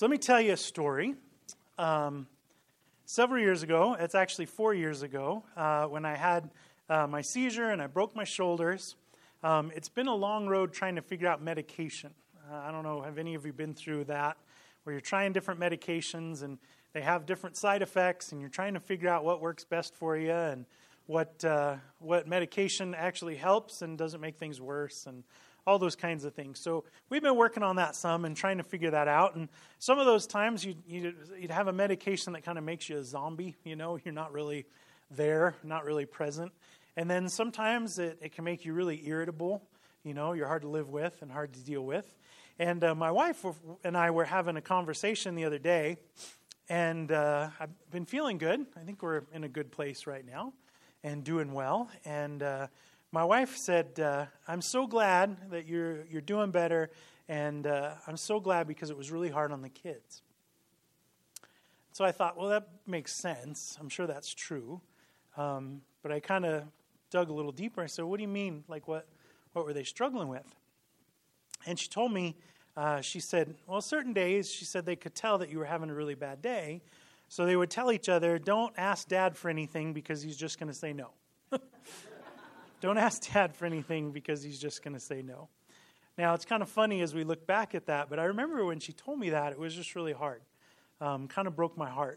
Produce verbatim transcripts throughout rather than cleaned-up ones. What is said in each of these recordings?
So let me tell you a story. Um, several years ago, it's actually four years ago, uh, when I had uh, my seizure and I broke my shoulders. Um, it's been a long road trying to figure out medication. Uh, I don't know, have any of you been through that, where you're trying different medications and they have different side effects and you're trying to figure out what works best for you and what uh, what medication actually helps and doesn't make things worse and all those kinds of things. So we've been working on that some and trying to figure that out. And some of those times you'd, you'd, you'd have a medication that kind of makes you a zombie. You know, you're not really there, not really present. And then sometimes it, it can make you really irritable. You know, you're hard to live with and hard to deal with. And uh, my wife and I were having a conversation the other day. And uh, I've been feeling good. I think we're in a good place right now and doing well. And uh my wife said, uh, I'm so glad that you're you're doing better, and uh, I'm so glad because it was really hard on the kids. So I thought, well, that makes sense. I'm sure that's true. Um, but I kind of dug a little deeper. I said, what do you mean? Like, what, what were they struggling with? And she told me, uh, she said, well, certain days, she said they could tell that you were having a really bad day. So they would tell each other, don't ask Dad for anything because he's just going to say no. Don't ask Dad for anything because he's just going to say no. Now, it's kind of funny as we look back at that, but I remember when she told me that, it was just really hard. Um, kind of broke my heart.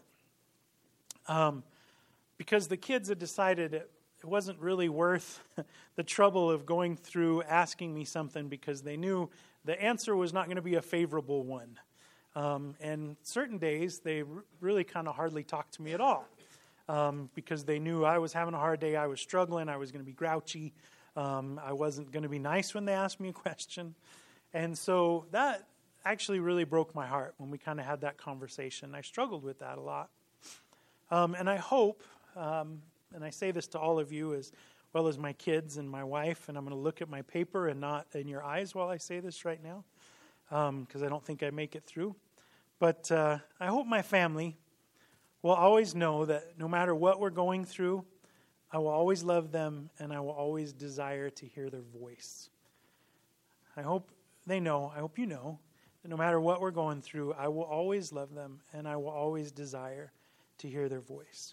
Um, because the kids had decided it, it wasn't really worth the trouble of going through asking me something because they knew the answer was not going to be a favorable one. Um, and certain days, they r- really kind of hardly talked to me at all. Um, because they knew I was having a hard day, I was struggling, I was going to be grouchy, um, I wasn't going to be nice when they asked me a question. And so that actually really broke my heart when we kind of had that conversation. I struggled with that a lot. Um, and I hope, um, and I say this to all of you as well as my kids and my wife, and I'm going to look at my paper and not in your eyes while I say this right now, because um, I don't think I make it through. But uh, I hope my family will always know that no matter what we're going through, I will always love them and I will always desire to hear their voice. I hope they know, I hope you know, that no matter what we're going through, I will always love them and I will always desire to hear their voice.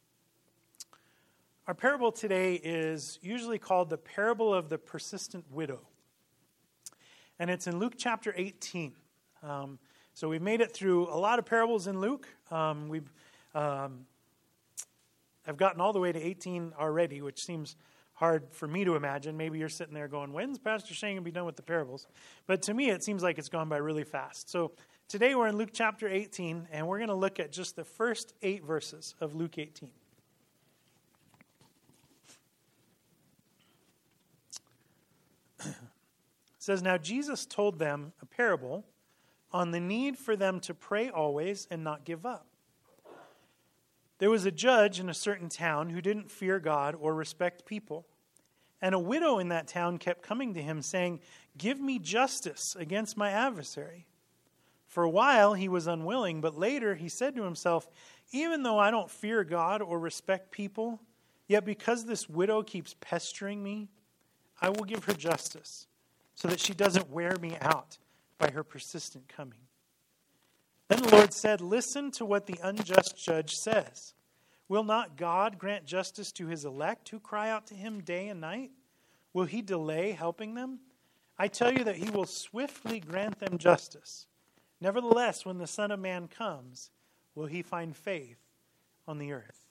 Our parable today is usually called the parable of the persistent widow. And it's in Luke chapter eighteen. Um, so we've made it through a lot of parables in Luke. Um, we've Um, I've gotten all the way to eighteen already, which seems hard for me to imagine. Maybe you're sitting there going, when's Pastor Shane going to be done with the parables? But to me, it seems like it's gone by really fast. So today we're in Luke chapter eighteen, and we're going to look at just the first eight verses of Luke eighteen. It says, now Jesus told them a parable on the need for them to pray always and not give up. There was a judge in a certain town who didn't fear God or respect people. And a widow in that town kept coming to him saying, give me justice against my adversary. For a while he was unwilling, but later he said to himself, even though I don't fear God or respect people, yet because this widow keeps pestering me, I will give her justice so that she doesn't wear me out by her persistent coming. Then the Lord said, listen to what the unjust judge says. Will not God grant justice to his elect who cry out to him day and night? Will he delay helping them? I tell you that he will swiftly grant them justice. Nevertheless, when the Son of Man comes, will he find faith on the earth?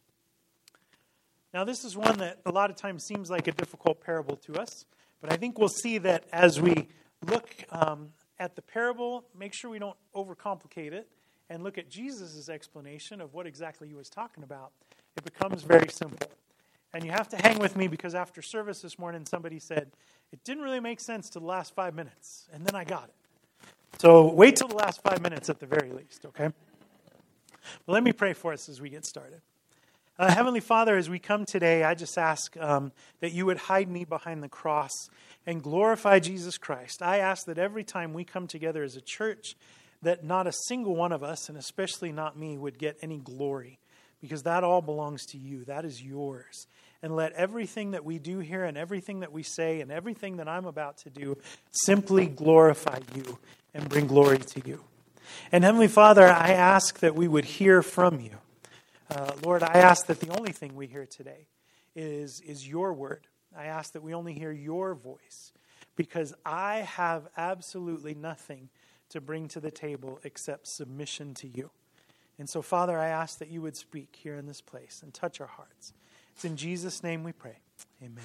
Now, this is one that a lot of times seems like a difficult parable to us, but I think we'll see that as we look um, at the parable, make sure we don't overcomplicate it, and look at Jesus' explanation of what exactly he was talking about. It becomes very simple. And you have to hang with me because after service this morning, somebody said, it didn't really make sense to the last five minutes. And then I got it. So wait till the last five minutes at the very least, okay? Well, let me pray for us as we get started. Uh, Heavenly Father, as we come today, I just ask um, that you would hide me behind the cross and glorify Jesus Christ. I ask that every time we come together as a church, that not a single one of us, and especially not me, would get any glory, because that all belongs to you. That is yours. And let everything that we do here and everything that we say and everything that I'm about to do simply glorify you and bring glory to you. And Heavenly Father, I ask that we would hear from you. Uh, Lord, I ask that the only thing we hear today is, is your word. I ask that we only hear your voice, because I have absolutely nothing to bring to the table except submission to you. And so, Father, I ask that you would speak here in this place and touch our hearts. It's in Jesus' name we pray. Amen.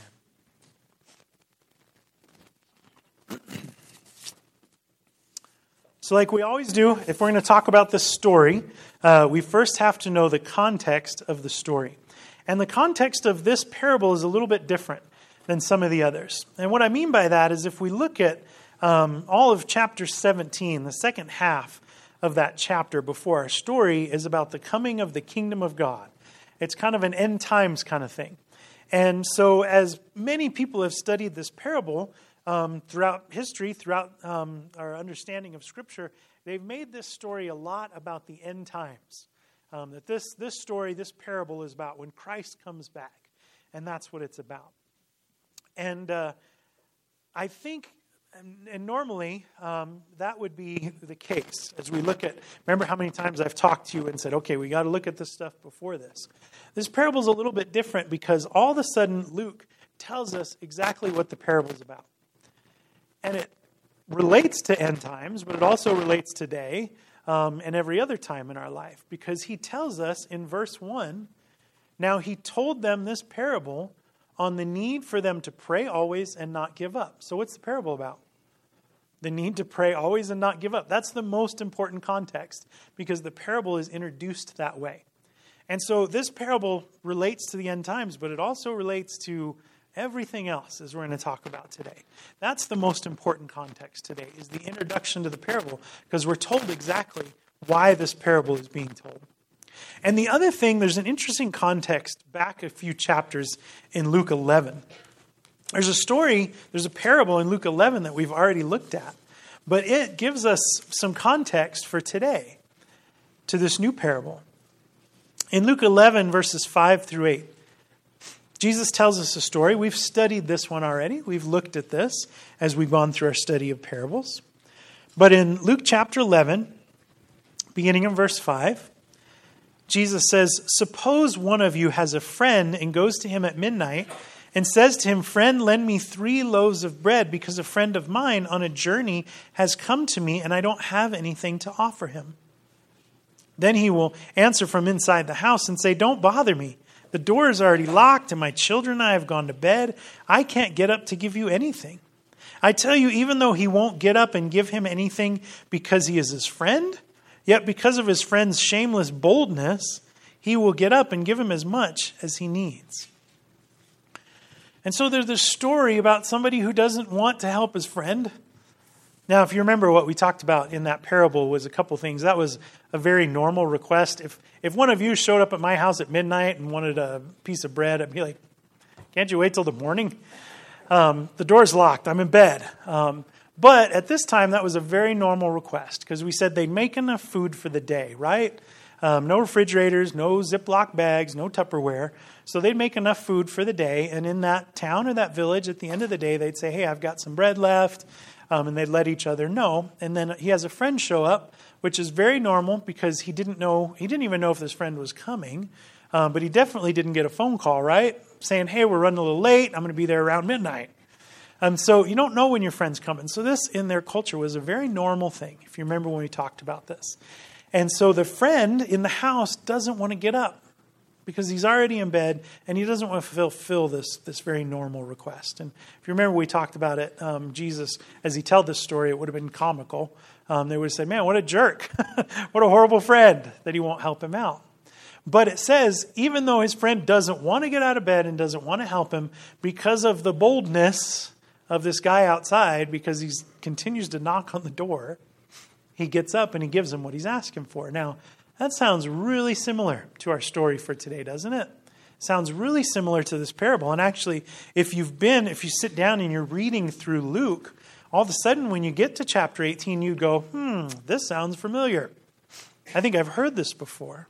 So like we always do, if we're going to talk about this story, uh, we first have to know the context of the story. And the context of this parable is a little bit different than some of the others. And what I mean by that is if we look at um, all of chapter seventeen, the second half of that chapter before our story is about the coming of the kingdom of God. It's kind of an end times kind of thing. And so as many people have studied this parable, Um, throughout history, throughout um, our understanding of Scripture, they've made this story a lot about the end times. Um, that this this story, this parable is about when Christ comes back. And that's what it's about. And uh, I think, and, and normally, um, that would be the case. As we look at, remember how many times I've talked to you and said, okay, we got to look at this stuff before this. This parable is a little bit different because all of a sudden Luke tells us exactly what the parable is about. And it relates to end times, but it also relates today um, and every other time in our life. Because he tells us in verse one, now he told them this parable on the need for them to pray always and not give up. So what's the parable about? The need to pray always and not give up. That's the most important context because the parable is introduced that way. And so this parable relates to the end times, but it also relates to everything else, as we're going to talk about today. That's the most important context today, is the introduction to the parable, because we're told exactly why this parable is being told. And the other thing, there's an interesting context back a few chapters in Luke eleven. There's a story, there's a parable in Luke eleven that we've already looked at, but it gives us some context for today, to this new parable. In Luke eleven, verses five through eight, Jesus tells us a story. We've studied this one already. We've looked at this as we've gone through our study of parables. But in Luke chapter eleven, beginning in verse five, Jesus says, suppose one of you has a friend and goes to him at midnight and says to him, friend, lend me three loaves of bread because a friend of mine on a journey has come to me and I don't have anything to offer him. Then he will answer from inside the house and say, don't bother me. The door is already locked and my children and I have gone to bed. I can't get up to give you anything. I tell you, even though he won't get up and give him anything because he is his friend, yet because of his friend's shameless boldness, he will get up and give him as much as he needs. And so there's this story about somebody who doesn't want to help his friend. Now, if you remember what we talked about in that parable was a couple things. That was a very normal request. If if one of you showed up at my house at midnight and wanted a piece of bread, I'd be like, can't you wait till the morning? Um, the door's locked. I'm in bed. Um, but at this time, that was a very normal request because we said they'd make enough food for the day, right? Um, no refrigerators, no Ziploc bags, no Tupperware. So they'd make enough food for the day. And in that town or that village, at the end of the day, they'd say, hey, I've got some bread left. Um, and they'd let each other know. And then he has a friend show up, which is very normal because he didn't know, he didn't even know if this friend was coming. Um, but he definitely didn't get a phone call, right? Saying, hey, we're running a little late. I'm going to be there around midnight. Um, so you don't know when your friend's coming. So this in their culture was a very normal thing, if you remember when we talked about this. And so the friend in the house doesn't want to get up because he's already in bed and he doesn't want to fulfill this, this very normal request. And if you remember we talked about it, um, Jesus, as he told this story, it would have been comical. Um, they would have said, man, what a jerk. What a horrible friend that he won't help him out. But it says, even though his friend doesn't want to get out of bed and doesn't want to help him because of the boldness of this guy outside, because he continues to knock on the door, he gets up and he gives him what he's asking for. Now, that sounds really similar to our story for today, doesn't it? Sounds really similar to this parable. And actually, if you've been, if you sit down and you're reading through Luke, all of a sudden when you get to chapter eighteen, you go, hmm, this sounds familiar. I think I've heard this before.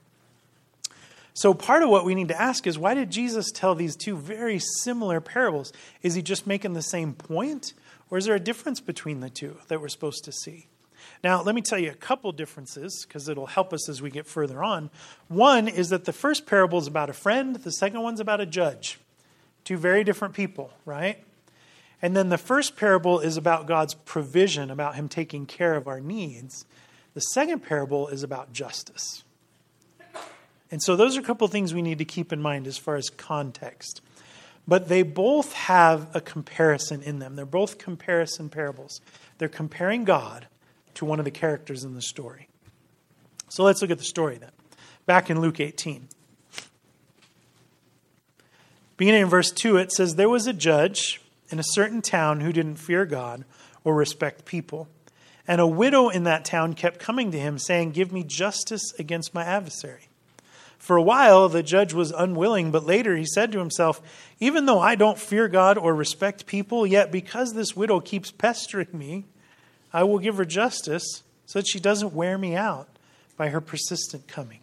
So part of what we need to ask is, why did Jesus tell these two very similar parables? Is he just making the same point? Or is there a difference between the two that we're supposed to see? Now, let me tell you a couple differences, because it'll help us as we get further on. One is that the first parable is about a friend. The second one's about a judge. Two very different people, right? And then the first parable is about God's provision, about him taking care of our needs. The second parable is about justice. And so those are a couple of things we need to keep in mind as far as context. But they both have a comparison in them. They're both comparison parables. They're comparing God to one of the characters in the story. So let's look at the story then. Back in Luke eighteen. Beginning in verse two, it says, "There was a judge in a certain town who didn't fear God or respect people. And a widow in that town kept coming to him, saying, 'Give me justice against my adversary.' For a while, the judge was unwilling, but later he said to himself, 'Even though I don't fear God or respect people, yet because this widow keeps pestering me, I will give her justice so that she doesn't wear me out by her persistent coming.'"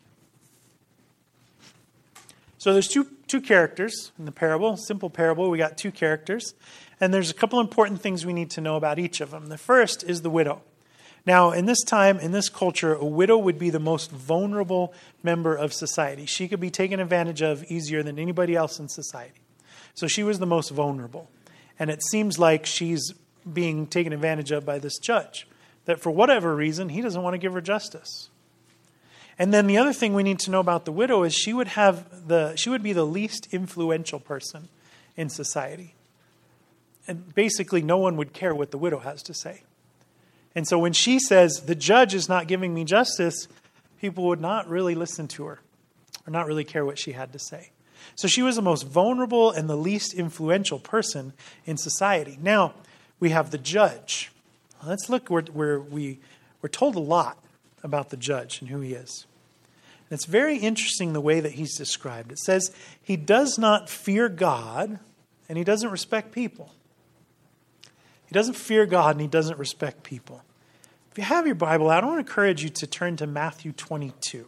So there's two, two characters in the parable, simple parable. We got two characters. And there's a couple important things we need to know about each of them. The first is the widow. Now, in this time, in this culture, a widow would be the most vulnerable member of society. She could be taken advantage of easier than anybody else in society. So she was the most vulnerable. And it seems like she's being taken advantage of by this judge, that for whatever reason, he doesn't want to give her justice. And then the other thing we need to know about the widow is she would have the she would be the least influential person in society. And basically, no one would care what the widow has to say. And so when she says, "The judge is not giving me justice," people would not really listen to her or not really care what she had to say. So she was the most vulnerable and the least influential person in society. Now, we have the judge. Let's look where, where we, we're told a lot about the judge and who he is. And it's very interesting the way that he's described. It says he does not fear God and he doesn't respect people. He doesn't fear God and he doesn't respect people. If you have your Bible out, I want to encourage you to turn to Matthew twenty-two.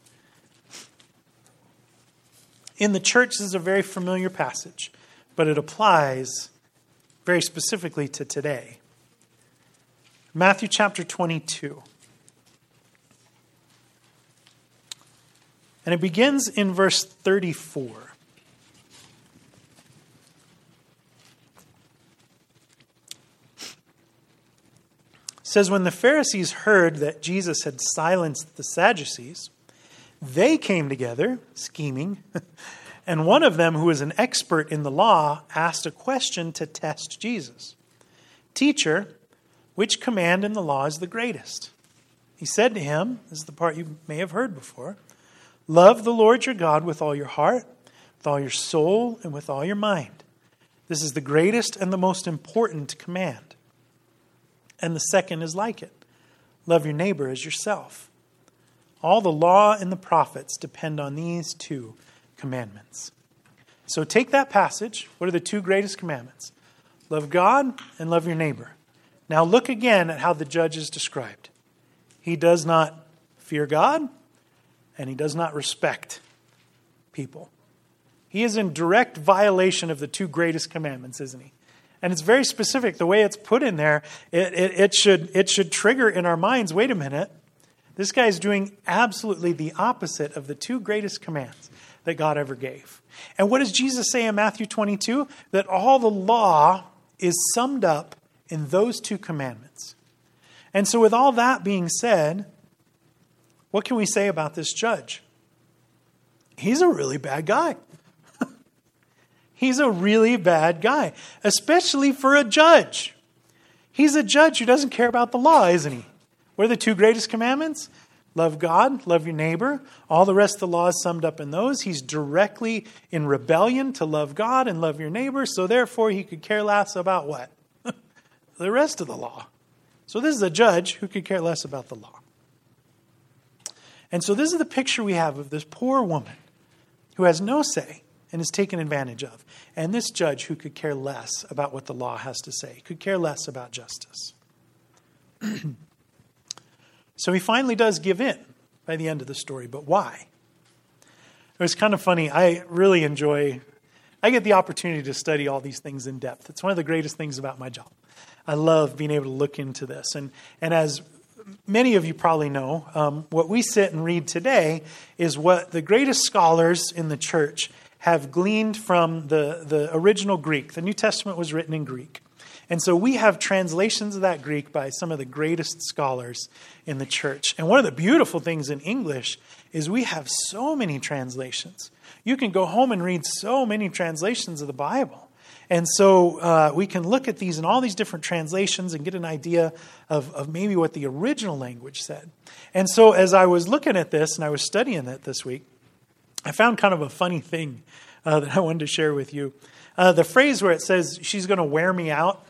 In the church, this is a very familiar passage, but it applies very specifically to today. Matthew chapter twenty-two. And it begins in verse thirty-four. It says, "When the Pharisees heard that Jesus had silenced the Sadducees, they came together, scheming, and one of them, who was an expert in the law, asked a question to test Jesus. 'Teacher, which command in the law is the greatest?' He said to him," this is the part you may have heard before, "'Love the Lord your God with all your heart, with all your soul, and with all your mind. This is the greatest and the most important command. And the second is like it. Love your neighbor as yourself. All the law and the prophets depend on these two commandments.'" So take that passage. What are the two greatest commandments? Love God and love your neighbor. Now look again at how the judge is described. He does not fear God and he does not respect people. He is in direct violation of the two greatest commandments, isn't he? And it's very specific. The way it's put in there, it, it, it should it should trigger in our minds, wait a minute, this guy is doing absolutely the opposite of the two greatest commands that God ever gave. And what does Jesus say in Matthew twenty-two? That all the law is summed up in those two commandments. And so with all that being said, what can we say about this judge? He's a really bad guy. He's a really bad guy, especially for a judge. He's a judge who doesn't care about the law, isn't he? What are the two greatest commandments? Love God, love your neighbor. All the rest of the law is summed up in those. He's directly in rebellion to love God and love your neighbor, so therefore he could care less about what? The rest of the law. So this is a judge who could care less about the law. And so this is the picture we have of this poor woman who has no say and is taken advantage of. And this judge who could care less about what the law has to say, could care less about justice. So he finally does give in by the end of the story, but why? It was kind of funny. I really enjoy, I get the opportunity to study all these things in depth. It's one of the greatest things about my job. I love being able to look into this. And, and as many of you probably know, um, what we sit and read today is what the greatest scholars in the church have gleaned from the, the original Greek. The New Testament was written in Greek. And so we have translations of that Greek by some of the greatest scholars in the church. And one of the beautiful things in English is we have so many translations. You can go home and read so many translations of the Bible. And so uh, we can look at these in all these different translations and get an idea of, of maybe what the original language said. And so as I was looking at this and I was studying it this week, I found kind of a funny thing uh, that I wanted to share with you. Uh, the phrase where it says, she's going to wear me out,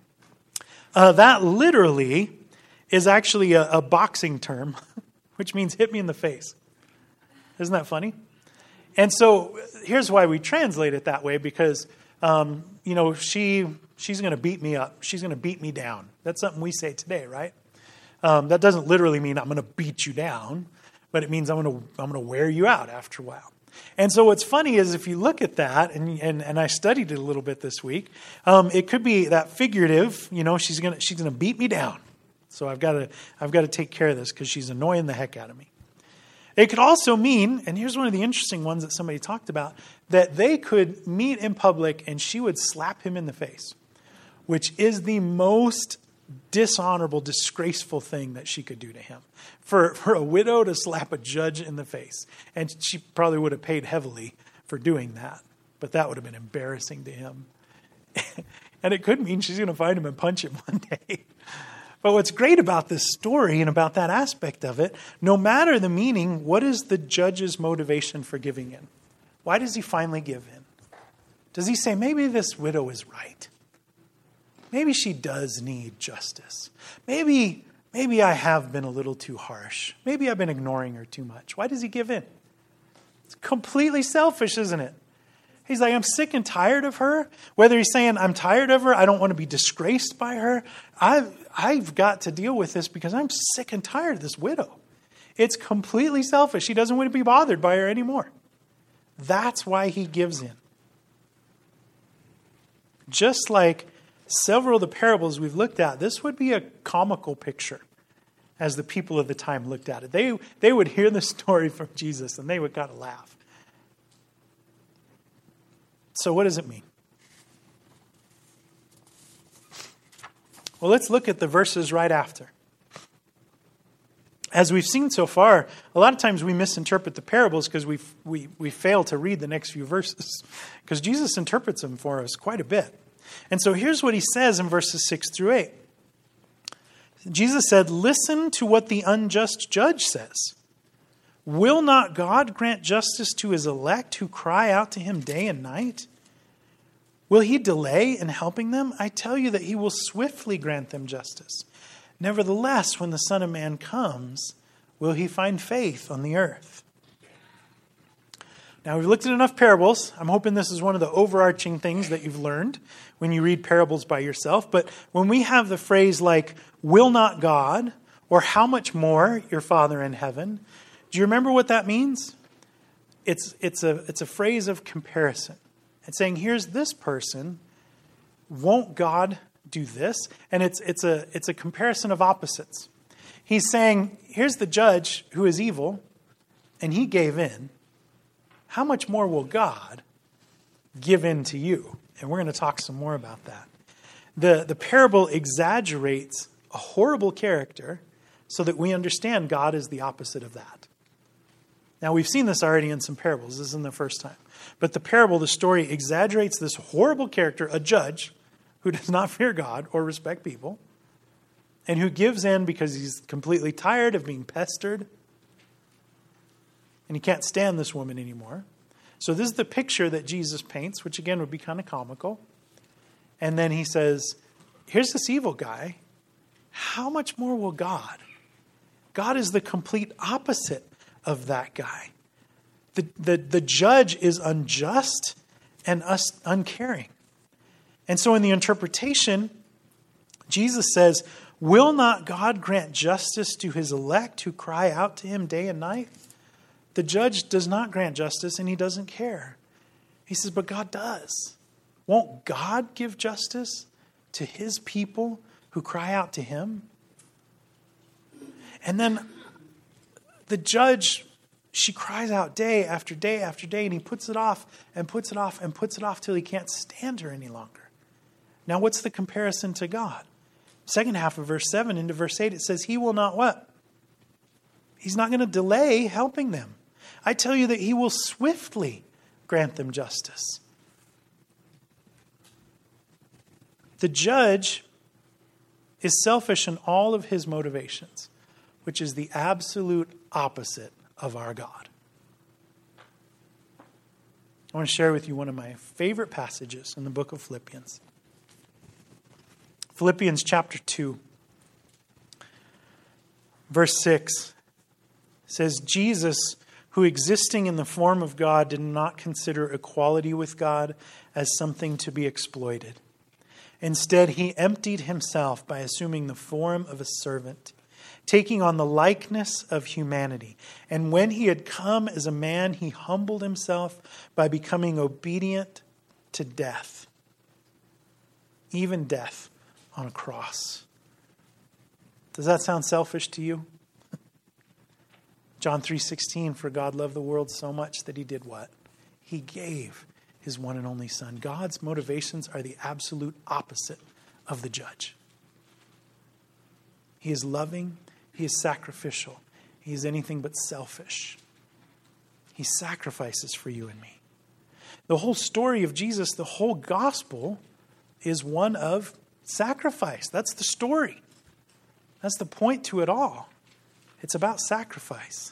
uh, that literally is actually a, a boxing term, which means hit me in the face. Isn't that funny? And so here's why we translate it that way, because, um, you know, she she's going to beat me up. She's going to beat me down. That's something we say today, right? Um, that doesn't literally mean I'm going to beat you down, but it means I'm going to I'm going to wear you out after a while. And so what's funny is if you look at that, and and, and I studied it a little bit this week, um, it could be that figurative. You know, she's gonna she's gonna beat me down, so I've got to I've got to take care of this because she's annoying the heck out of me. It could also mean, and here's one of the interesting ones that somebody talked about, that they could meet in public and she would slap him in the face, which is the most dishonorable, disgraceful thing that she could do to him. For, for a widow to slap a judge in the face. And she probably would have paid heavily for doing that. But that would have been embarrassing to him. And it could mean she's going to find him and punch him one day. But what's great about this story and about that aspect of it, no matter the meaning, what is the judge's motivation for giving in? Why does he finally give in? Does he say, maybe this widow is right? Maybe she does need justice. Maybe, maybe I have been a little too harsh. Maybe I've been ignoring her too much. Why does he give in? It's completely selfish, isn't it? He's like, I'm sick and tired of her. Whether he's saying, I'm tired of her, I don't want to be disgraced by her. I've, I've got to deal with this because I'm sick and tired of this widow. It's completely selfish. He doesn't want to be bothered by her anymore. That's why he gives in. Just like several of the parables we've looked at, this would be a comical picture as the people of the time looked at it. They, they would hear the story from Jesus and they would kind of laugh. So what does it mean? Well, let's look at the verses right after. As we've seen so far, a lot of times we misinterpret the parables because we we we fail to read the next few verses, because Jesus interprets them for us quite a bit. And so here's what he says in verses six through eight. Jesus said, "Listen to what the unjust judge says. Will not God grant justice to his elect who cry out to him day and night? Will he delay in helping them? I tell you that he will swiftly grant them justice. Nevertheless, when the Son of Man comes, will he find faith on the earth?" Now, we've looked at enough parables. I'm hoping this is one of the overarching things that you've learned when you read parables by yourself. But when we have the phrase like, will not God, or how much more your Father in heaven, do you remember what that means? It's, it's, a, it's a phrase of comparison. It's saying, here's this person, won't God do this? And it's, it's, a, it's a comparison of opposites. He's saying, here's the judge who is evil, and he gave in. How much more will God give in to you? And we're going to talk some more about that. The, the parable exaggerates a horrible character so that we understand God is the opposite of that. Now, we've seen this already in some parables. This isn't the first time. But the parable, the story, exaggerates this horrible character, a judge who does not fear God or respect people, and who gives in because he's completely tired of being pestered, and he can't stand this woman anymore. So this is the picture that Jesus paints, which again would be kind of comical. And then he says, here's this evil guy. How much more will God? God is the complete opposite of that guy. The, the, the judge is unjust and us uncaring. And so in the interpretation, Jesus says, will not God grant justice to his elect who cry out to him day and night? The judge does not grant justice and he doesn't care. He says, but God does. Won't God give justice to his people who cry out to him? And then the judge, she cries out day after day after day, and he puts it off and puts it off and puts it off till he can't stand her any longer. Now, what's the comparison to God? Second half of verse seven into verse eight, it says, he will not what? He's not going to delay helping them. I tell you that he will swiftly grant them justice. The judge is selfish in all of his motivations, which is the absolute opposite of our God. I want to share with you one of my favorite passages in the book of Philippians. Philippians chapter two, verse six says, Jesus, who existing in the form of God, did not consider equality with God as something to be exploited. Instead, he emptied himself by assuming the form of a servant, taking on the likeness of humanity. And when he had come as a man, he humbled himself by becoming obedient to death, even death on a cross. Does that sound selfish to you? John three sixteen, for God loved the world so much that he did what? He gave his one and only Son. God's motivations are the absolute opposite of the judge. He is loving. He is sacrificial. He is anything but selfish. He sacrifices for you and me. The whole story of Jesus, the whole gospel, is one of sacrifice. That's the story. That's the point to it all. It's about sacrifice.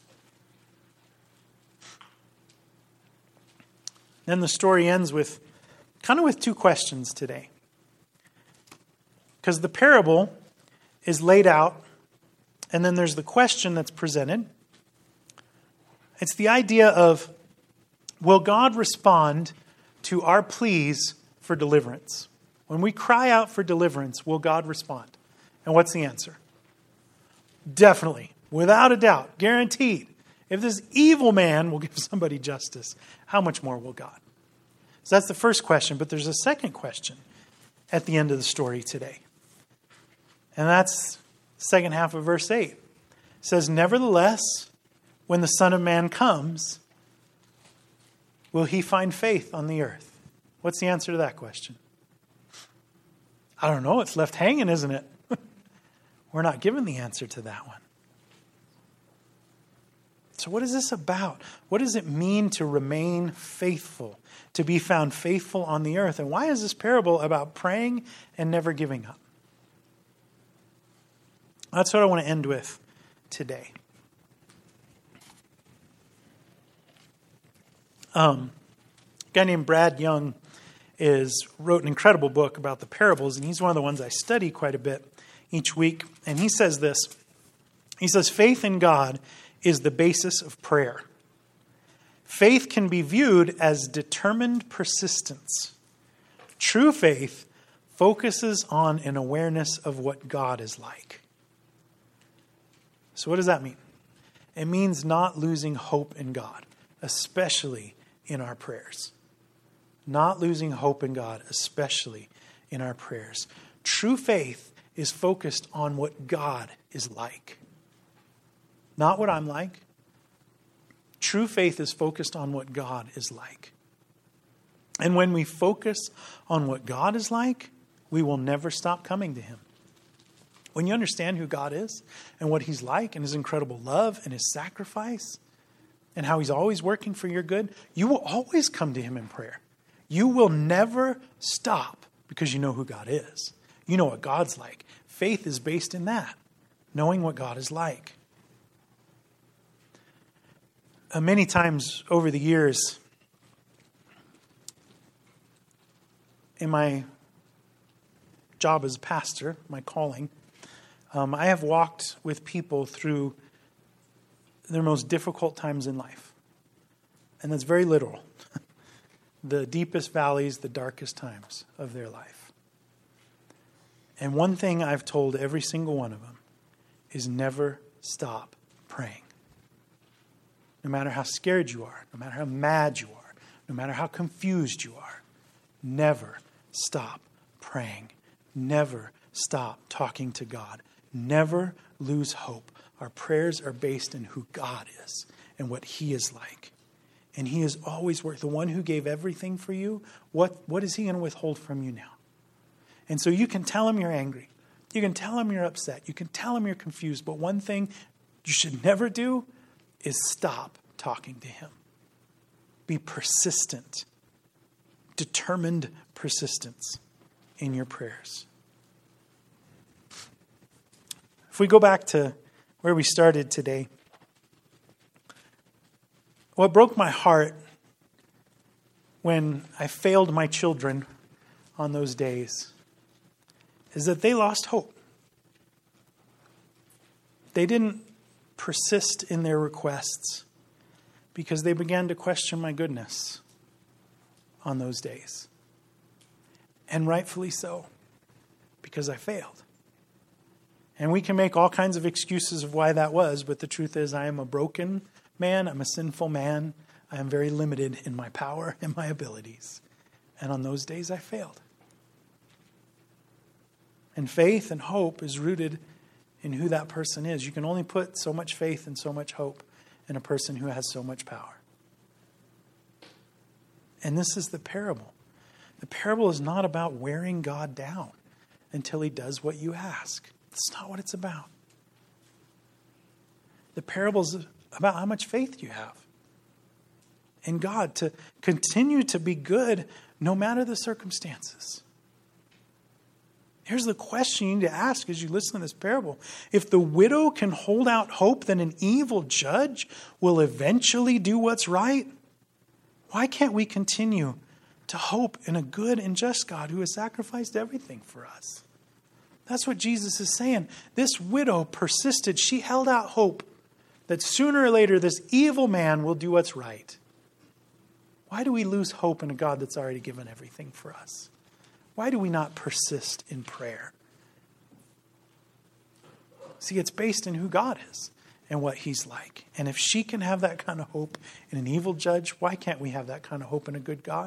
Then the story ends with kind of with two questions today. Because the parable is laid out, and then there's the question that's presented. It's the idea of, will God respond to our pleas for deliverance? When we cry out for deliverance, will God respond? And what's the answer? Definitely, without a doubt, guaranteed. If this evil man will give somebody justice, how much more will God? So that's the first question, but there's a second question at the end of the story today. And that's the second half of verse eight. It says, nevertheless, when the Son of Man comes, will he find faith on the earth? What's the answer to that question? I don't know. It's left hanging, isn't it? We're not given the answer to that one. So what is this about? What does it mean to remain faithful, to be found faithful on the earth? And why is this parable about praying and never giving up? That's what I want to end with today. Um, a guy named Brad Young is wrote an incredible book about the parables, and he's one of the ones I study quite a bit each week. And he says this. He says, faith in God is the basis of prayer. Faith can be viewed as determined persistence. True faith focuses on an awareness of what God is like. So what does that mean? It means not losing hope in God, especially in our prayers. Not losing hope in God, especially in our prayers. True faith is focused on what God is like. Not what I'm like. True faith is focused on what God is like. And when we focus on what God is like, we will never stop coming to him. When you understand who God is and what he's like and his incredible love and his sacrifice and how he's always working for your good, you will always come to him in prayer. You will never stop because you know who God is. You know what God's like. Faith is based in that, knowing what God is like. Uh, many times over the years, in my job as a pastor, my calling, um, I have walked with people through their most difficult times in life. And that's very literal. The deepest valleys, the darkest times of their life. And one thing I've told every single one of them is never stop praying. No matter how scared you are, no matter how mad you are, no matter how confused you are, never stop praying. Never stop talking to God. Never lose hope. Our prayers are based in who God is and what he is like. And he is always worth the one who gave everything for you. What, what is he going to withhold from you now? And so you can tell him you're angry. You can tell him you're upset. You can tell him you're confused. But one thing you should never do is stop talking to him. Be persistent. Determined persistence in your prayers. If we go back to where we started today, what broke my heart when I failed my children on those days is that they lost hope. They didn't persist in their requests because they began to question my goodness on those days. And rightfully so, because I failed. And we can make all kinds of excuses of why that was, but the truth is I am a broken man, I'm a sinful man, I am very limited in my power and my abilities. And on those days I failed. And faith and hope is rooted in who that person is. You can only put so much faith and so much hope in a person who has so much power. And this is the parable. The parable is not about wearing God down until he does what you ask. That's not what it's about. The parable is about how much faith you have in God to continue to be good no matter the circumstances. Here's the question you need to ask as you listen to this parable. If the widow can hold out hope that an evil judge will eventually do what's right, why can't we continue to hope in a good and just God who has sacrificed everything for us? That's what Jesus is saying. This widow persisted. She held out hope that sooner or later this evil man will do what's right. Why do we lose hope in a God that's already given everything for us? Why do we not persist in prayer? See, it's based in who God is and what he's like. And if she can have that kind of hope in an evil judge, why can't we have that kind of hope in a good God?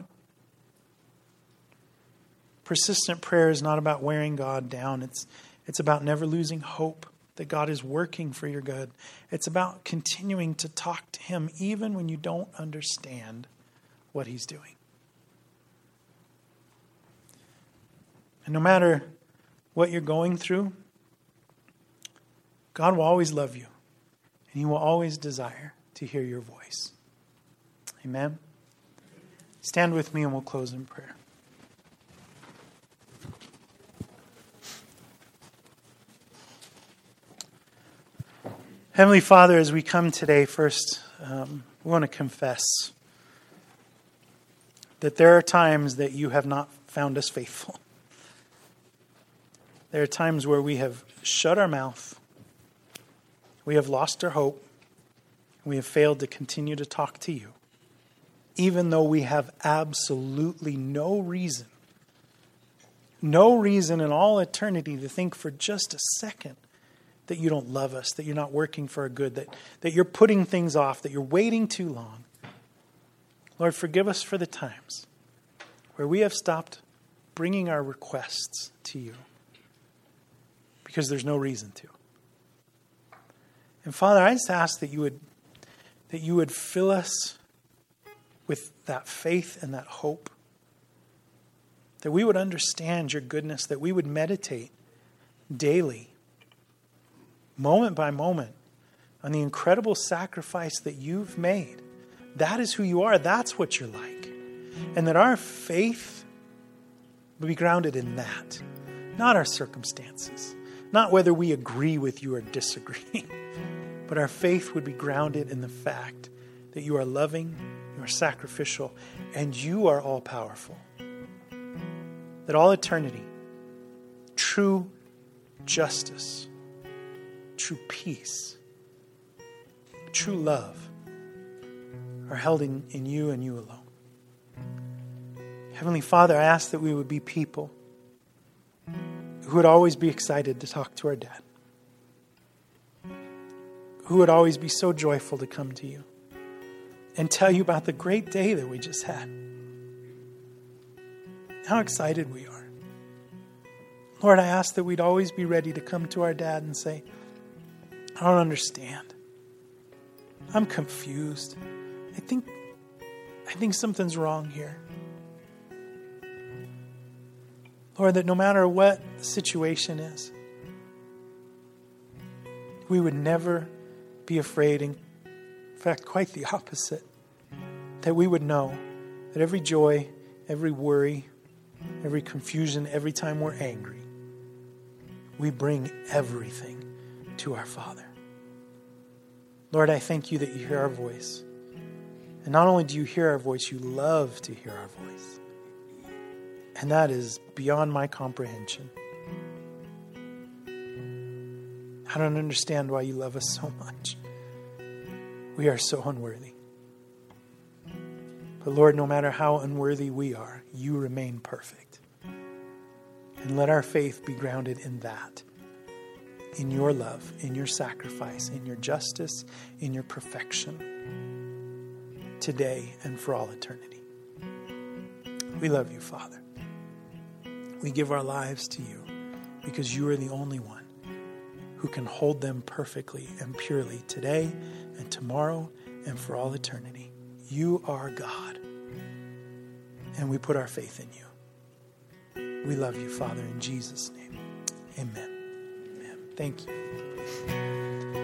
Persistent prayer is not about wearing God down. It's, it's about never losing hope that God is working for your good. It's about continuing to talk to him even when you don't understand what he's doing. And no matter what you're going through, God will always love you. And he will always desire to hear your voice. Amen. Stand with me and we'll close in prayer. Heavenly Father, as we come today, first, um, we want to confess that there are times that you have not found us faithful. There are times where we have shut our mouth, we have lost our hope, we have failed to continue to talk to you, even though we have absolutely no reason, no reason in all eternity to think for just a second that you don't love us, that you're not working for our good, that, that you're putting things off, that you're waiting too long. Lord, forgive us for the times where we have stopped bringing our requests to you because there's no reason to. And Father, I just ask that you would that you would fill us with that faith and that hope, that we would understand your goodness, that we would meditate daily, moment by moment, on the incredible sacrifice that you've made. That is who you are. That's what you're like. And that our faith will be grounded in that, not our circumstances, not whether we agree with you or disagree, but our faith would be grounded in the fact that you are loving, you are sacrificial, and you are all powerful. That all eternity, true justice, true peace, true love are held in, in you and you alone. Heavenly Father, I ask that we would be people who would always be excited to talk to our dad, who would always be so joyful to come to you and tell you about the great day that we just had, how excited we are. Lord, I ask that we'd always be ready to come to our dad and say, I don't understand. I'm confused. I think, I think something's wrong here. Lord, that no matter what the situation is, we would never be afraid. In fact, quite the opposite. That we would know that every joy, every worry, every confusion, every time we're angry, we bring everything to our Father. Lord, I thank you that you hear our voice. And not only do you hear our voice, you love to hear our voice. And that is beyond my comprehension. I don't understand why you love us so much. We are so unworthy. But Lord, no matter how unworthy we are, you remain perfect. And let our faith be grounded in that. In your love, in your sacrifice, in your justice, in your perfection. Today and for all eternity. We love you, Father. We give our lives to you because you are the only one who can hold them perfectly and purely today and tomorrow and for all eternity. You are God, and we put our faith in you. We love you, Father, in Jesus' name. Amen. Amen. Thank you.